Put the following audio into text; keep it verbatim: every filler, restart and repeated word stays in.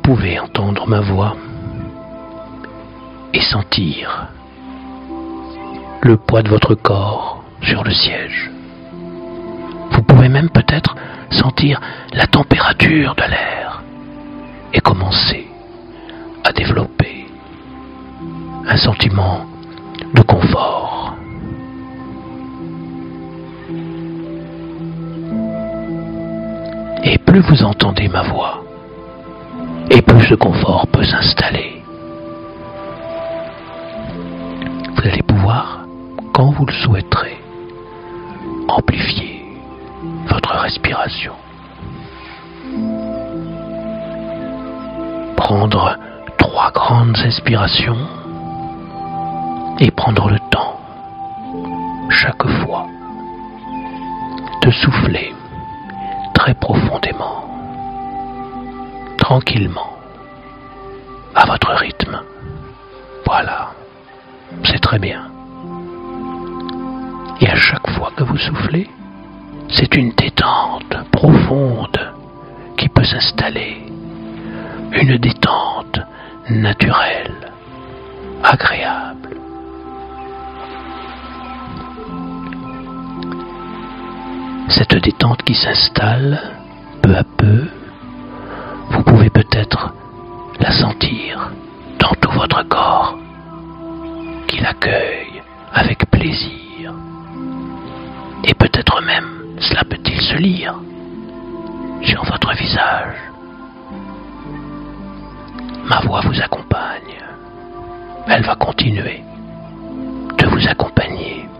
pouvez entendre ma voix et sentir le poids de votre corps sur le siège. Vous pouvez même peut-être sentir la température de l'air et commencer à développer un sentiment de confort. Et plus vous entendez ma voix, et plus ce confort peut s'installer. Vous allez pouvoir, quand vous le souhaiterez, amplifier votre respiration. Prendre trois grandes expirations et prendre le temps, chaque fois, de souffler très profondément, tranquillement, à votre rythme. Voilà, c'est très bien. Et à chaque fois que vous soufflez, c'est une détente profonde qui peut s'installer. Une détente naturelle, agréable. Cette détente qui s'installe peu à peu, vous pouvez peut-être la sentir dans tout votre corps, qui l'accueille avec plaisir. Et peut-être même, cela peut-il se lire sur votre visage. Ma voix vous accompagne. Elle va continuer de vous accompagner